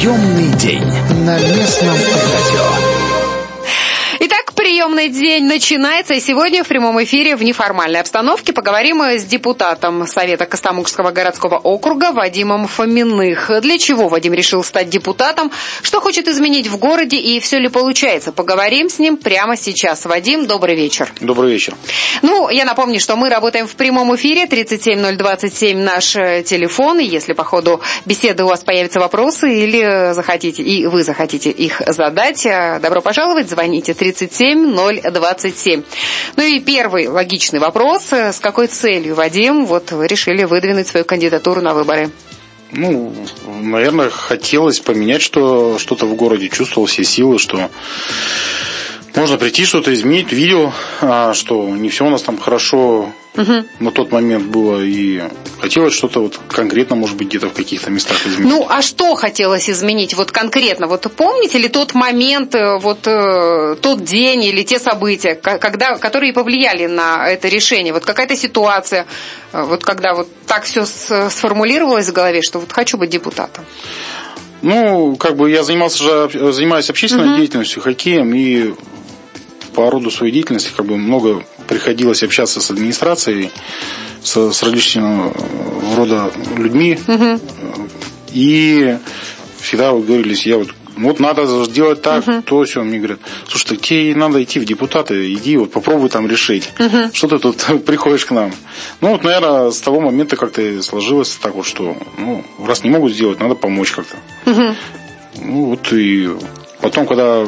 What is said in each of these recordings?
Приемный день на местном радио. Итак, приемный день начинается, и сегодня в прямом эфире в неформальной обстановке поговорим с депутатом Совета Костомукшского городского округа Вадимом Фоминых. Для чего Вадим решил стать депутатом, что хочет изменить в городе и все ли получается. Поговорим с ним прямо сейчас. Вадим, добрый вечер. Добрый вечер. Ну, я напомню, что мы работаем в прямом эфире, 37027 наш телефон, и если по ходу беседы у вас появятся вопросы или захотите, и вы захотите их задать, добро пожаловать, звоните 37027. Ну и первый логичный вопрос. С какой целью, Вадим, вот вы решили выдвинуть свою кандидатуру на выборы? Ну, наверное, хотелось поменять что-то в городе. Чувствовал все силы, что можно прийти, что-то изменить. Видел, что не все у нас там хорошо на тот момент было. И хотелось что-то вот конкретно, может быть, где-то в каких-то местах изменить. Ну, а что хотелось изменить вот конкретно? Вот помните ли тот момент, вот тот день или те события, которые повлияли на это решение? Вот какая-то ситуация, вот когда вот так все сформулировалось в голове, что вот хочу быть депутатом? Ну, как бы я занимаюсь общественной деятельностью, хоккеем, и по роду своей деятельности как бы много приходилось общаться с администрацией, с различного рода людьми. И всегда вот говорились, вот надо сделать так, то все. Мне говорят, слушай, так тебе надо идти в депутаты, иди, вот попробуй там решить. Что ты тут приходишь к нам? Ну, вот, наверное, с того момента как-то сложилось так вот, что, раз не могут сделать, надо помочь как-то. Ну, вот и потом, когда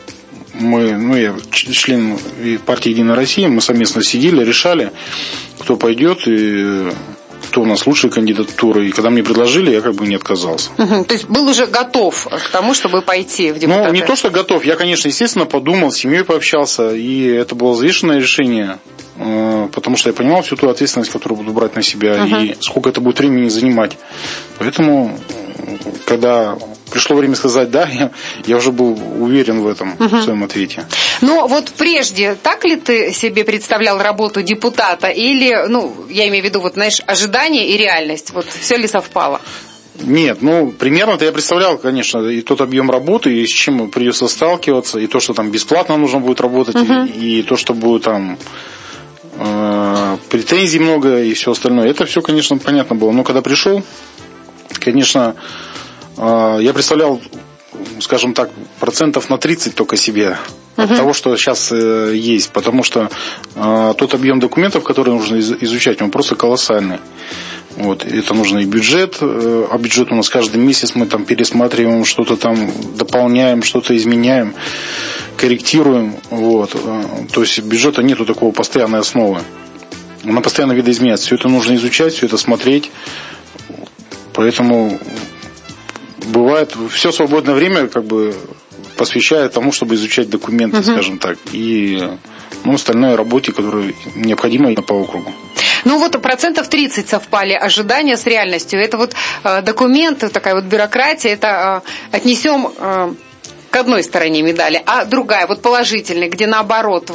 я член партии «Единая Россия», мы совместно сидели, решали, кто пойдет и кто у нас лучшая кандидатура. И когда мне предложили, я как бы не отказался. То есть был уже готов к тому, чтобы пойти в депутаты? Ну, не то, что готов. Я, конечно, естественно, подумал, с семьей пообщался. И это было взвешенное решение, потому что я понимал всю ту ответственность, которую буду брать на себя, и сколько это будет времени занимать. Поэтому, когда пришло время сказать «да», я уже был уверен в этом, в своем ответе. Но вот прежде, так ли ты себе представлял работу депутата? Или, я имею в виду, ожидание и реальность, вот все ли совпало? Нет, примерно-то я представлял, конечно, и тот объем работы, и с чем придется сталкиваться, и то, что там бесплатно нужно будет работать, и то, что будет там претензий много, и все остальное. Это все, конечно, понятно было. Но когда пришел, конечно, я представлял, скажем так, процентов на 30 только себе от того, что сейчас есть. Потому что тот объем документов, которые нужно изучать, он просто колоссальный. Вот. Это нужно и бюджет. А бюджет у нас каждый месяц мы там пересматриваем, что-то там дополняем, что-то изменяем, корректируем. Вот. То есть бюджета нету такого постоянной основы. Она постоянно видоизменяется. Все это нужно изучать, все это смотреть. Поэтому бывает, все свободное время как бы посвящаю тому, чтобы изучать документы, скажем так, и остальной работе, которая необходима по округу. Ну вот процентов 30 совпали ожидания с реальностью. Это вот документы, такая вот бюрократия, это отнесем к одной стороне медали, а другая, вот положительная, где наоборот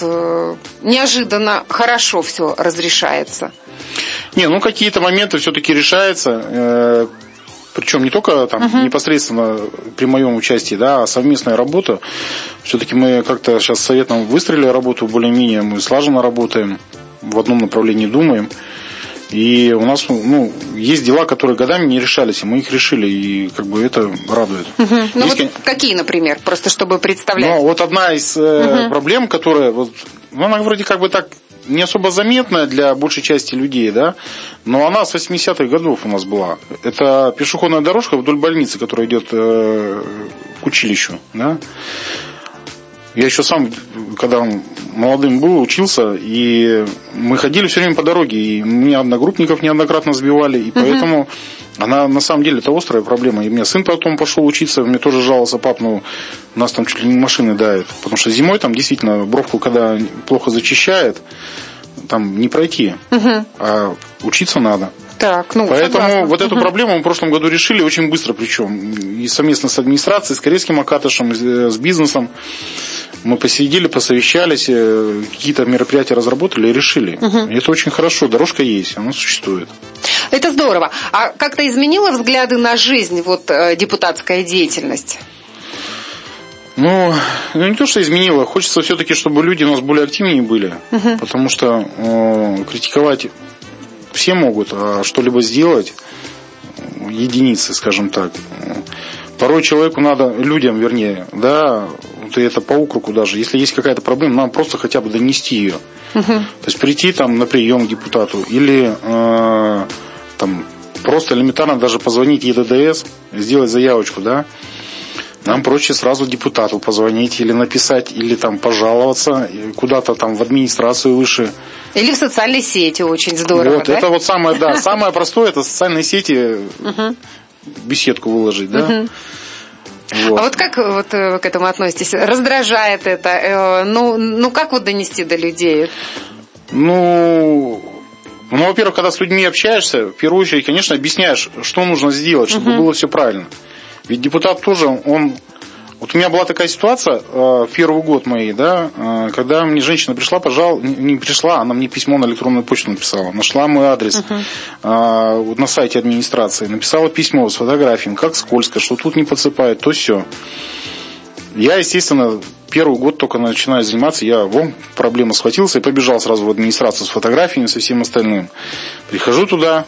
неожиданно хорошо все разрешается. Какие-то моменты все-таки решаются. Причем не только там непосредственно при моем участии, а совместная работа. Все-таки мы как-то сейчас с советом выстроили работу более-менее, мы слаженно работаем, в одном направлении думаем. И у нас есть дела, которые годами не решались, и мы их решили, и как бы это радует. Какие, например, просто чтобы представлять? Вот одна из проблем, которая, она вроде как бы так не особо заметная для большей части людей, но она с 80-х годов у нас была. Это пешеходная дорожка вдоль больницы, которая идет к училищу. Я еще сам, когда молодым был, учился, и мы ходили все время по дороге, и меня одногруппников неоднократно сбивали, и поэтому она на самом деле это острая проблема. И у меня сын потом пошел учиться, мне тоже жаловался: пап, у нас там чуть ли не машины давят. Потому что зимой там действительно бровку, когда плохо зачищает, там не пройти, а учиться надо. Так, Поэтому согласна. вот эту проблему мы в прошлом году решили очень быстро, причем и совместно с администрацией, с Карельским Акатышем, с бизнесом. Мы посидели, посовещались, какие-то мероприятия разработали и решили. И это очень хорошо, дорожка есть, она существует. Это здорово. А как-то изменила взгляды на жизнь депутатская деятельность? Ну, не то, что изменило. Хочется все-таки, чтобы люди у нас более активнее были. Потому что критиковать все могут, а что-либо сделать единицы, скажем так. Порой человеку надо, людям вернее, да, вот это по округу даже, если есть какая-то проблема, нам просто хотя бы донести ее. То есть прийти там на прием к депутату или там просто элементарно даже позвонить ЕДДС, сделать заявочку, да. Нам проще сразу депутату позвонить или написать, или там пожаловаться куда-то там в администрацию выше. Или в социальной сети, очень здорово, вот, да? это вот самое, да, самое простое, это в социальной сети беседку выложить, да. Вот. А вот как вы к этому относитесь? Раздражает это? Как донести до людей? Во-первых, когда с людьми общаешься, в первую очередь, конечно, объясняешь, что нужно сделать, чтобы было все правильно. Ведь депутат тоже, Вот у меня была такая ситуация в первый год моей, да, когда мне женщина пришла, не пришла, она мне письмо на электронную почту написала, нашла мой адрес на сайте администрации, написала письмо с фотографиями, как скользко, что тут не подсыпает, то все. Я, естественно, первый год только начинаю заниматься, я проблема схватился и побежал сразу в администрацию с фотографиями, со всем остальным. Прихожу туда.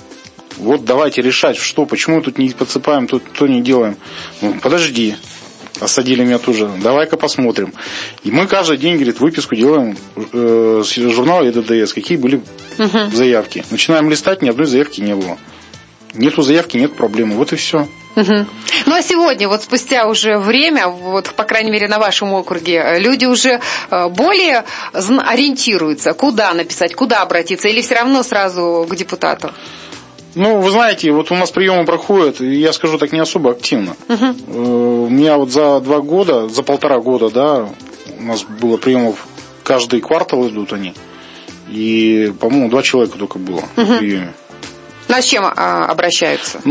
Вот давайте решать, почему тут не подсыпаем, тут то не делаем. Подожди. Осадили меня тоже. Давай-ка посмотрим. И мы каждый день, говорит, выписку делаем с журнала ЕДДС, какие были заявки. Начинаем листать, ни одной заявки не было. Нету заявки, нет проблемы. Вот и все. Ну а сегодня, спустя уже время, по крайней мере на вашем округе, люди уже более ориентируются, куда написать, куда обратиться, или все равно сразу к депутату? Вы знаете, у нас приемы проходят, я скажу так, не особо активно. У меня за 2 года, за 1,5 года, да, у нас было приемов, каждый квартал идут они. И, по-моему, 2 человека только было. А с чем обращаются?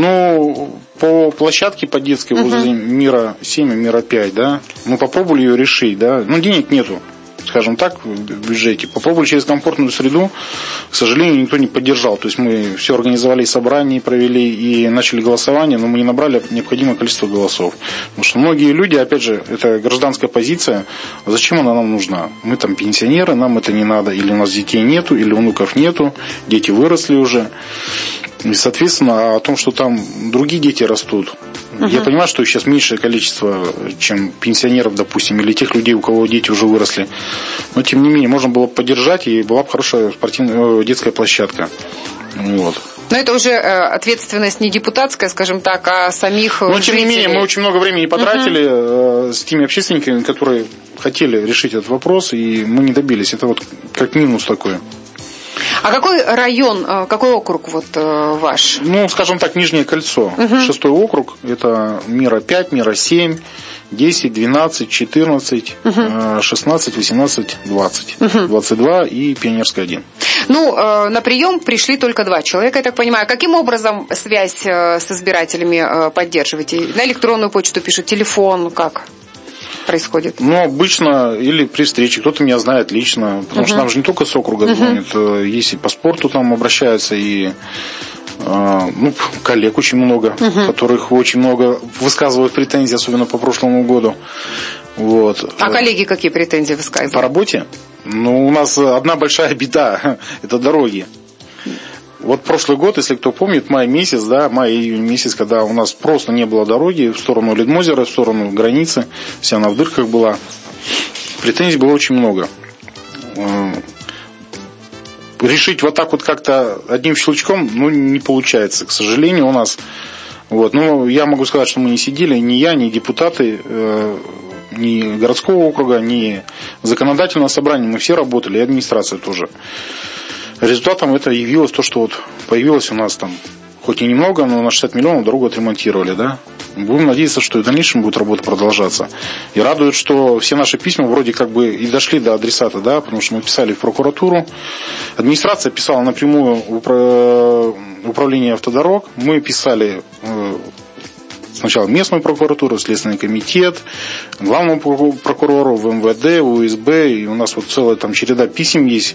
По площадке по детской возле Мира 7 и Мира 5, да. Мы попробовали ее решить, да. Денег нету, скажем так, в бюджете. Попробовали через комфортную среду, к сожалению, никто не поддержал. То есть мы все организовали, собрания провели и начали голосование, но мы не набрали необходимое количество голосов. Потому что многие люди, опять же, это гражданская позиция, а зачем она нам нужна? Мы там пенсионеры, нам это не надо, или у нас детей нету, или внуков нету, дети выросли уже. И, соответственно, о том, что там другие дети растут. Я понимаю, что сейчас меньшее количество, чем пенсионеров, допустим, или тех людей, у кого дети уже выросли. Но, тем не менее, можно было бы поддержать, и была бы хорошая детская площадка. Но это уже ответственность не депутатская, скажем так, а самих жителей. Тем не менее, мы очень много времени потратили с теми общественниками, которые хотели решить этот вопрос, и мы не добились. Это как минус такой. А какой район, какой округ ваш? Скажем так, Нижнее Кольцо. 6-й округ. Это Мира 5, Мира 7, 10, 12, 14, 16, 18, 20. 22 и Пионерская 1. На прием пришли только 2 человека, я так понимаю. Каким образом связь с избирателями поддерживаете? На электронную почту пишут, телефон, как происходит? Обычно или при встрече. Кто-то меня знает лично. Потому что нам же не только с округа звонят. Есть и по спорту там обращаются, и коллег очень много, которых очень много высказывают претензии, особенно по прошлому году. А коллеги какие претензии высказывают? По работе? У нас одна большая беда – это дороги. Прошлый год, если кто помнит, май-июнь месяц, когда у нас просто не было дороги в сторону Ледмозера, в сторону границы, вся она в дырках была, претензий было очень много. Решить так как-то одним щелчком, не получается, к сожалению, у нас. Я могу сказать, что мы не сидели, ни я, ни депутаты, ни городского округа, ни законодательного собрания, мы все работали, и администрация тоже. Результатом это явилось то, что появилось у нас там, хоть и немного, но на 60 миллионов дорогу отремонтировали, да. Будем надеяться, что и в дальнейшем будет работа продолжаться. И радует, что все наши письма вроде и дошли до адресата, да, потому что мы писали в прокуратуру. Администрация писала напрямую управления автодорог. Мы писали сначала в местную прокуратуру, в Следственный комитет, главному прокурору, в МВД, в УСБ. И у нас вот целая там череда писем есть.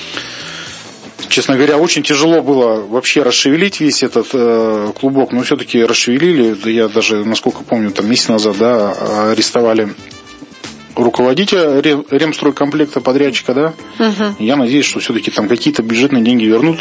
Честно говоря, очень тяжело было вообще расшевелить весь этот клубок, но все-таки расшевелили. Да я даже, насколько помню, там месяц назад, да, арестовали руководителя ремстройкомплекта, подрядчика, да. Я надеюсь, что все-таки там какие-то бюджетные деньги вернут.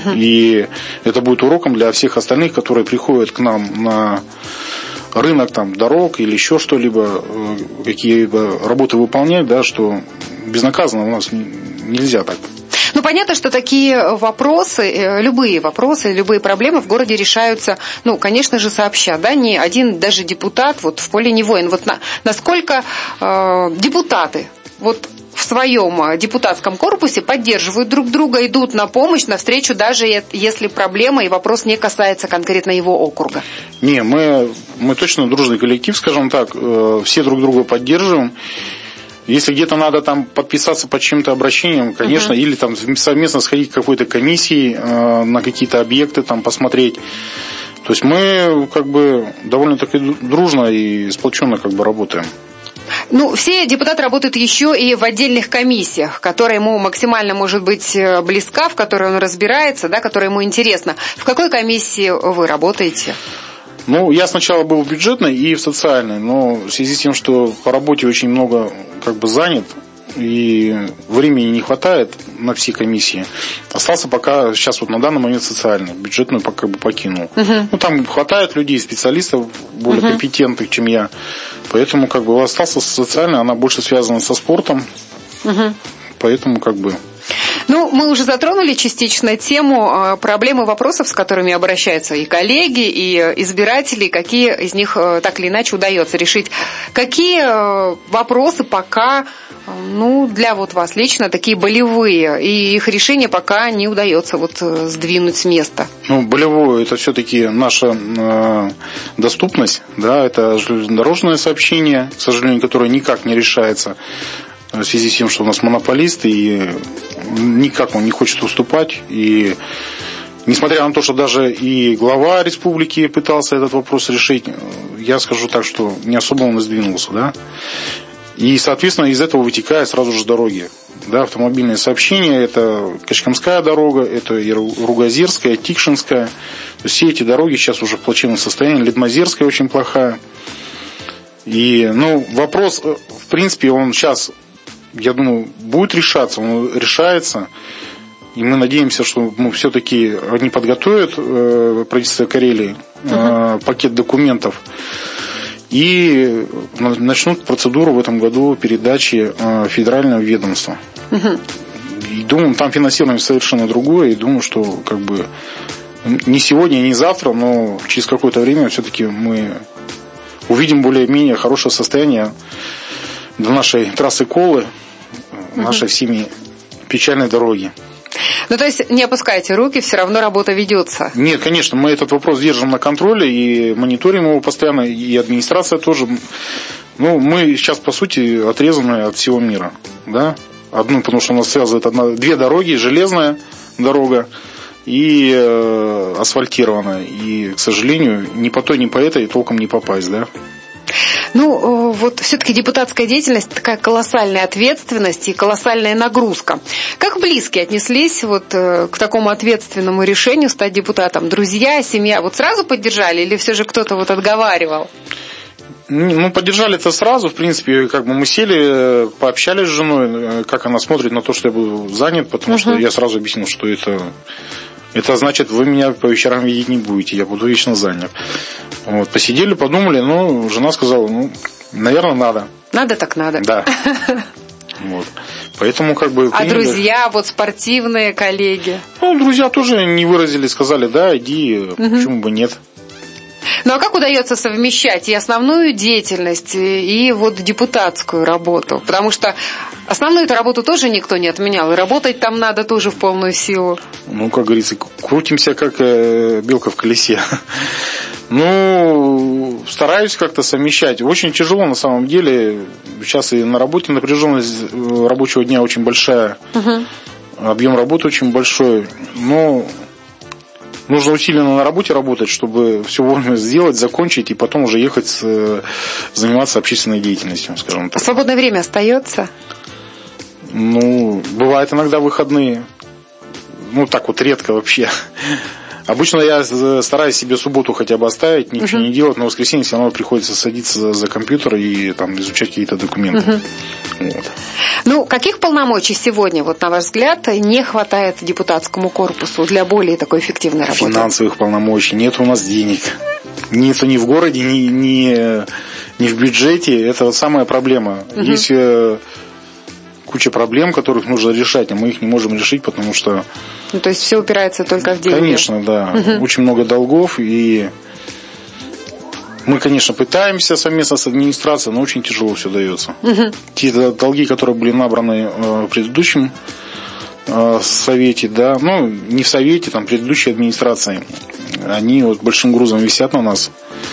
И это будет уроком для всех остальных, которые приходят к нам на рынок там дорог или еще что-либо, какие-либо работы выполнять, да, что безнаказанно у нас нельзя так. Ну, понятно, что такие вопросы, любые проблемы в городе решаются, ну, конечно же, сообща, да, не один даже депутат вот в поле не воин. Вот насколько депутаты вот в своем депутатском корпусе поддерживают друг друга, идут на помощь, навстречу, даже если проблема и вопрос не касается конкретно его округа? Не, мы точно дружный коллектив, скажем так, все друг друга поддерживаем. Если где-то надо там подписаться под чьим-то обращением, конечно, или там совместно сходить к какой-то комиссии на какие-то объекты, там посмотреть. То есть мы как бы довольно-таки дружно и сплоченно как бы работаем. Ну, все депутаты работают еще и в отдельных комиссиях, которая ему максимально может быть близка, в которой он разбирается, да, которая ему интересна. В какой комиссии вы работаете? Ну, я сначала был в бюджетной и в социальной, но в связи с тем, что по работе очень много как бы занят и времени не хватает на все комиссии, остался пока сейчас вот на данный момент социальный, бюджетную пока бы покинул. Ну, там хватает людей, специалистов более компетентных, чем я, поэтому как бы остался социальный, она больше связана со спортом, поэтому как бы... Ну, мы уже затронули частично тему проблем и вопросов, с которыми обращаются и коллеги, и избиратели, какие из них так или иначе удается решить. Какие вопросы пока, ну, для вот вас лично такие болевые, и их решение пока не удается вот сдвинуть с места? Ну, болевое – это все-таки наша доступность, да, это железнодорожное сообщение, к сожалению, которое никак не решается в связи с тем, что у нас монополист, и никак он не хочет уступать. И несмотря на то, что даже и глава республики пытался этот вопрос решить, я скажу так, что не особо он и сдвинулся, да. И, соответственно, из этого вытекают сразу же дороги. Да, автомобильные сообщения, это Качкамская дорога, это и Ругозерская, Тикшинская. То есть все эти дороги сейчас уже в плачевном состоянии. Ледмозерская очень плохая. И, ну, вопрос, в принципе, он сейчас... Я думаю, будет решаться, он решается. И мы надеемся, что все-таки они подготовят, правительство Карелии, пакет документов и начнут процедуру в этом году передачи федерального ведомства. И думаю, там финансирование совершенно другое. И думаю, что как бы не сегодня, не завтра, но через какое-то время все-таки мы увидим более-менее хорошее состояние до нашей трассы Колы, нашей всеми печальной дороги. Ну, то есть не опускайте руки, все равно работа ведется. Нет, конечно, мы этот вопрос держим на контроле и мониторим его постоянно, и администрация тоже. Ну, мы сейчас, по сути, отрезаны от всего мира, да? Одну, потому что у нас связывает две дороги, железная дорога и асфальтированная. И, к сожалению, ни по той, ни по этой толком не попасть, да? Ну, вот все-таки депутатская деятельность такая колоссальная ответственность и колоссальная нагрузка. Как близкие отнеслись вот к такому ответственному решению стать депутатом? Друзья, семья вот сразу поддержали или все же кто-то вот отговаривал? Ну, поддержали-то сразу, в принципе, как бы мы сели, пообщались с женой, как она смотрит на то, что я буду занят, потому что я сразу объяснил, что это значит, вы меня по вечерам видеть не будете, я буду вечно занят. Вот, посидели, подумали, ну, жена сказала, ну, наверное, надо. Надо так надо. Да. Вот. Поэтому как бы... А друзья, вот спортивные коллеги? Ну, друзья тоже не выразили, сказали, да, иди, почему бы нет. Ну, а как удается совмещать и основную деятельность, и вот депутатскую работу? Потому что основную эту работу тоже никто не отменял, и работать там надо тоже в полную силу. Ну, как говорится, крутимся, как белка в колесе. Ну, стараюсь как-то совмещать. Очень тяжело на самом деле. Сейчас и на работе напряженность рабочего дня очень большая. Объем работы очень большой. Но нужно усиленно на работе работать, чтобы все вовремя сделать, закончить и потом уже ехать заниматься общественной деятельностью, скажем так. Свободное время остается? Ну, бывает иногда выходные. Ну, так вот редко вообще. Обычно я стараюсь себе субботу хотя бы оставить, ничего не делать, но в воскресенье все равно приходится садиться за компьютер и там изучать какие-то документы. Вот. Ну, каких полномочий сегодня, вот на ваш взгляд, не хватает депутатскому корпусу для более такой эффективной работы? Финансовых полномочий. Нет у нас денег. Нету ни в городе, ни в бюджете. Это вот самая проблема. Есть куча проблем, которых нужно решать, а мы их не можем решить, потому что... Ну, то есть все упирается только в деньги? Конечно, да. Очень много долгов, и мы, конечно, пытаемся совместно с администрацией, но очень тяжело все дается. Те долги, которые были набраны в предыдущем совете, да, ну, не в совете, там, предыдущей администрации, они вот большим грузом висят на нас.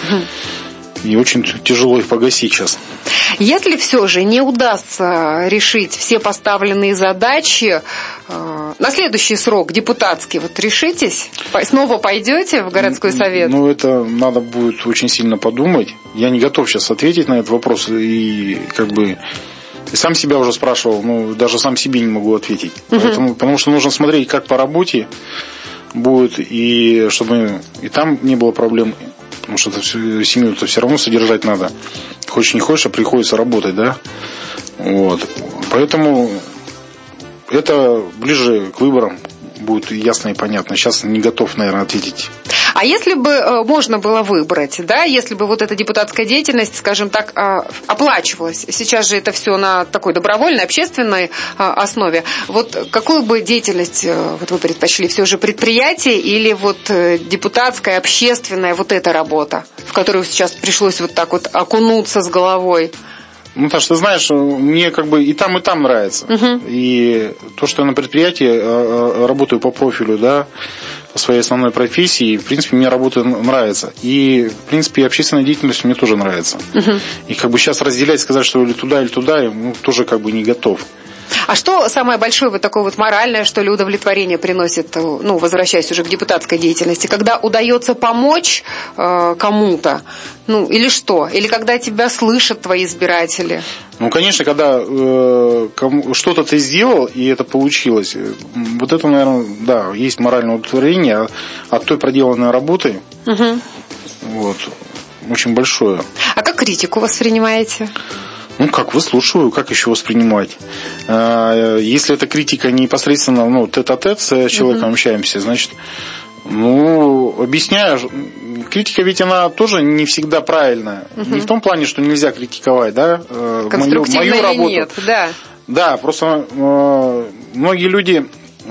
И очень тяжело их погасить сейчас. Если все же не удастся решить все поставленные задачи, на следующий срок депутатский вот решитесь? Снова пойдете в городской совет? Ну, это надо будет очень сильно подумать. Я не готов сейчас ответить на этот вопрос. И как бы и сам себя уже спрашивал, но даже сам себе не могу ответить. Потому что нужно смотреть, как по работе будет, и чтобы и там не было проблем. Потому что семью-то все равно содержать надо. Хочешь не хочешь, а приходится работать, да? Вот. Поэтому это ближе к выборам будет ясно и понятно. Сейчас не готов, наверное, ответить. А если бы можно было выбрать, да, если бы вот эта депутатская деятельность, скажем так, оплачивалась, сейчас же это все на такой добровольной, общественной основе, вот какую бы деятельность вот вы предпочли, все же предприятие или вот депутатская, общественная вот эта работа, в которую сейчас пришлось вот так вот окунуться с головой? Ну, Наташа, ты знаешь, мне как бы и там нравится. И то, что я на предприятии работаю по профилю, да, по своей основной профессии, в принципе, мне работа нравится. И, в принципе, общественная деятельность мне тоже нравится. И как бы сейчас разделять, сказать, что или туда, ну, тоже как бы не готов. А что самое большое вот такое вот моральное, что ли, удовлетворение приносит, ну, возвращаясь уже к депутатской деятельности, когда удается помочь кому-то, ну, или что? Или когда тебя слышат твои избиратели? Ну, конечно, когда что-то ты сделал, и это получилось, вот это, наверное, да, есть моральное удовлетворение от той проделанной работы, вот, очень большое. А как критику воспринимаете? Ну, как выслушиваю, как еще воспринимать. Если эта критика непосредственно, ну, тет-а-тет с человеком общаемся, значит, ну, объясняю. Критика ведь она тоже не всегда правильная. Не в том плане, что нельзя критиковать, да, мою работу. Нет, да. Да, просто многие люди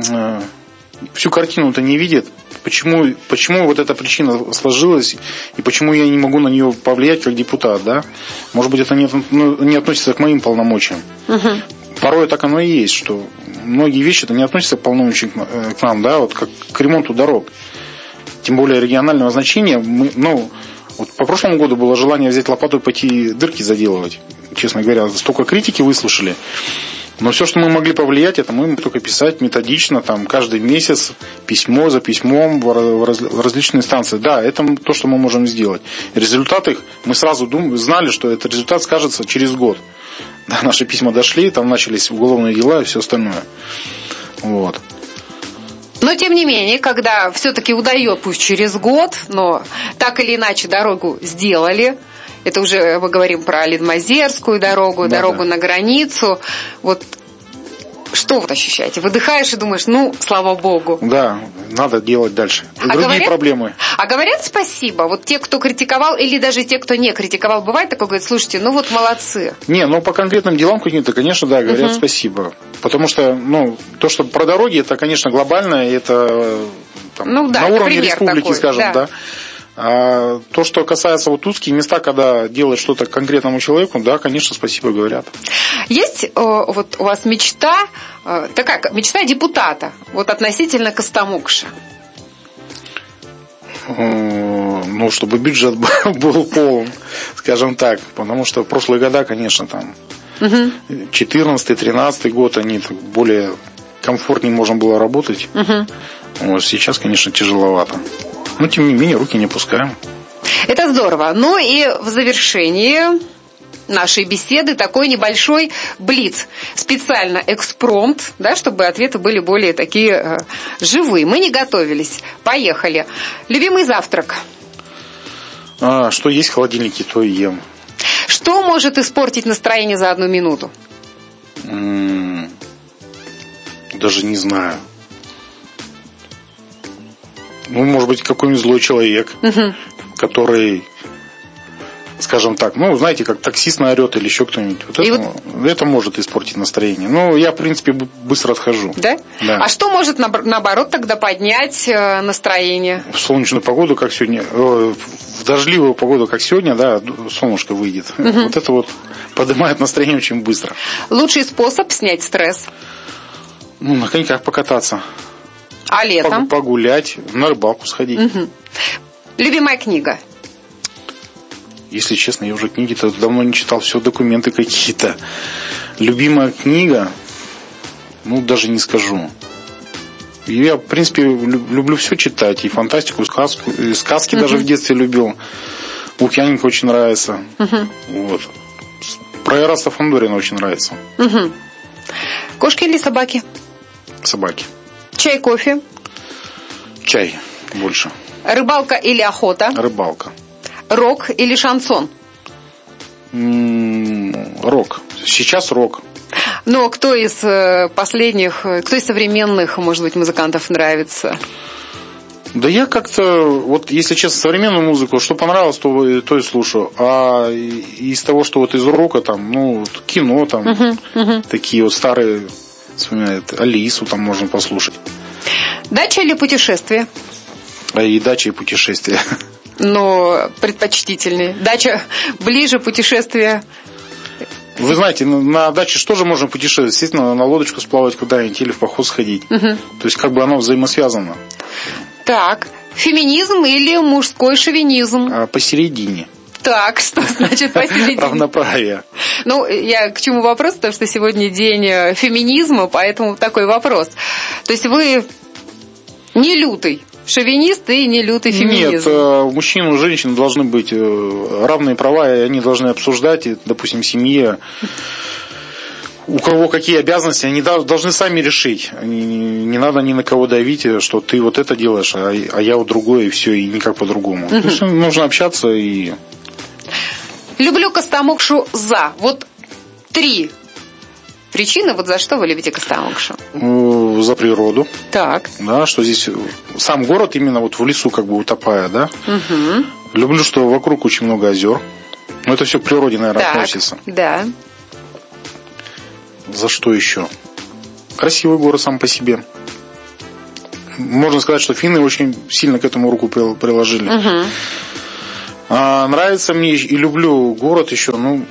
всю картину-то не видят. Почему вот эта причина сложилась, и почему я не могу на нее повлиять как депутат, да? Может быть, это не относится к моим полномочиям. Порой так оно и есть, что многие вещи-то не относятся к полномочиям к нам, да, вот как к ремонту дорог. Тем более регионального значения. Вот по прошлому году было желание взять лопату и пойти дырки заделывать. Честно говоря, столько критики выслушали. Но все, что мы могли повлиять, это мы только писать методично, там, каждый месяц, письмо за письмом в различные станции. Да, это то, что мы можем сделать. Результат их, мы сразу знали, что этот результат скажется через год. Да, наши письма дошли, там начались уголовные дела и все остальное. Вот. Но, тем не менее, когда все-таки удается, пусть через год, но так или иначе дорогу сделали, это уже мы говорим про Лидмазерскую дорогу, да, дорогу на границу. Вот что вы ощущаете? Выдыхаешь и думаешь, ну, слава богу. Да, надо делать дальше. Другие проблемы. А говорят спасибо? Вот те, кто критиковал, или даже те, кто не критиковал, бывает такое, говорят, слушайте, ну вот молодцы. Не, ну по конкретным делам каким-то, конечно, да, говорят спасибо. Потому что, ну, то, что про дороги, это, конечно, глобально, это там, ну, да, на уровне республики, такой, скажем, да. А то, что касается вот узких места, когда делать что-то конкретному человеку, да, конечно, спасибо говорят. Есть вот у вас мечта, мечта депутата, вот относительно Костомукша? Ну, чтобы бюджет был полон, скажем так, потому что в прошлые года, конечно, там 14-13 год, они более комфортнее можно было работать. Вот сейчас, конечно, тяжеловато. Но, тем не менее, руки не опускаем. Это здорово. Ну и в завершении нашей беседы такой небольшой блиц. Специально экспромт, да, чтобы ответы были более такие живые. Мы не готовились. Поехали. Любимый завтрак? Что есть в холодильнике, то и ем. Что может испортить настроение за 1 минуту? Даже не знаю. Ну, может быть, какой-нибудь злой человек, который, скажем так, ну, знаете, как таксист наорет или еще кто-нибудь. Вот это может испортить настроение. Ну, я, в принципе, быстро отхожу. Да? Да. А что может, наоборот, тогда поднять настроение? В солнечную погоду, как сегодня, в дождливую погоду, как сегодня, да, солнышко выйдет. Вот это вот поднимает настроение очень быстро. Лучший способ снять стресс? Ну, на коньках покататься. А летом? Погулять, на рыбалку сходить. Любимая книга? Если честно, я уже книги-то давно не читал, все документы какие-то. Любимая книга, ну, даже не скажу. Я, в принципе, люблю все читать, и фантастику, и сказку, и сказки даже в детстве любил. Лукьяненко очень нравится. Вот. Про Эраста Фандорина очень нравится. Кошки или собаки? Собаки. Чай, кофе? Чай больше. Рыбалка или охота? Рыбалка. Рок или шансон? Рок. Сейчас рок. Но кто из последних, кто из современных, может быть, музыкантов нравится? Да я как-то, вот если честно, современную музыку, что понравилось, то и слушаю. А из того, что вот из рока, там, ну, кино, там, такие вот старые, вспоминают, Алису там можно послушать. Дача или путешествие? И дача, и путешествие. Но предпочтительнее. Дача ближе, путешествие. Вы знаете, на даче что же можно путешествовать? Естественно, на лодочку сплавать куда-нибудь или в поход сходить. То есть, как бы оно взаимосвязано. Так, феминизм или мужской шовинизм? Посередине. Так, что значит посередине? Равноправие. Ну, я к чему вопрос, потому что сегодня день феминизма, поэтому такой вопрос. То есть вы не лютый шовинист и не лютый феминизм? Нет, у мужчин и у женщин должны быть равные права, и они должны обсуждать, и, допустим, в семье, у кого какие обязанности, они должны сами решить. Не надо ни на кого давить, что ты вот это делаешь, а я вот другое, и все, и никак по-другому. То есть нужно общаться и... Люблю Костомукшу за. Вот 3 причины, вот за что вы любите Костомукшу? За природу. Так. Да, что здесь сам город именно вот в лесу как бы утопая, да. Люблю, что вокруг очень много озер. Но это все к природе, наверное, относится. Да. За что еще? Красивый город сам по себе. Можно сказать, что финны очень сильно к этому руку приложили. Нравится мне и люблю город еще, ну,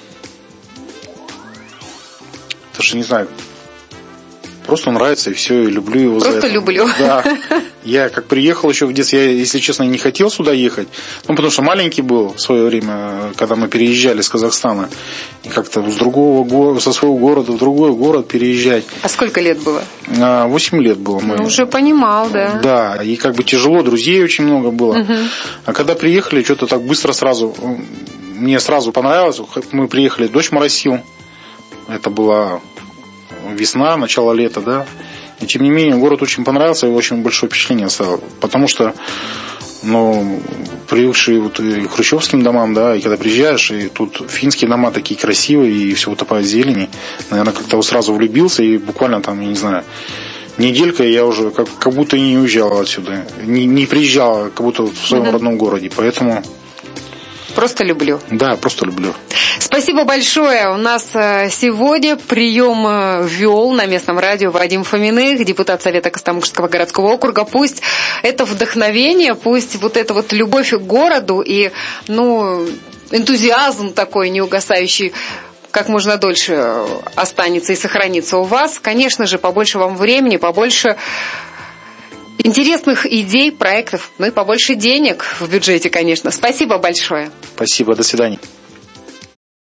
даже не знаю, просто нравится и все, и люблю его просто за это. Люблю. Да. Я как приехал еще в детстве, я, если честно, не хотел сюда ехать, ну, потому что маленький был в свое время, когда мы переезжали с Казахстана, и как-то со своего города в другой город переезжать. А сколько лет было? 8 лет было. Ну, уже понимал, да. Да, и как бы тяжело, друзей очень много было. А когда приехали, что-то так быстро сразу, мне сразу понравилось, мы приехали, дождь моросил, это была весна, начало лета, да. И тем не менее, город очень понравился и очень большое впечатление оставил. Потому что, ну, привыкшие вот и к хрущевским домам, да, и когда приезжаешь, и тут финские дома такие красивые, и все утопает в зелени, наверное, как-то вот сразу влюбился, и буквально там, я не знаю, неделька, и я уже как будто и не уезжал отсюда. Не приезжал, как будто в своем родном городе. Поэтому... Просто люблю. Да, просто люблю. Спасибо большое. У нас сегодня прием вел на местном радио Вадим Фоминых, депутат Совета Костомукшского городского округа. Пусть это вдохновение, пусть вот эта вот любовь к городу и, ну, энтузиазм такой неугасающий как можно дольше останется и сохранится у вас. Конечно же, побольше вам времени, побольше интересных идей, проектов, ну и побольше денег в бюджете, конечно. Спасибо большое. Спасибо, до свидания.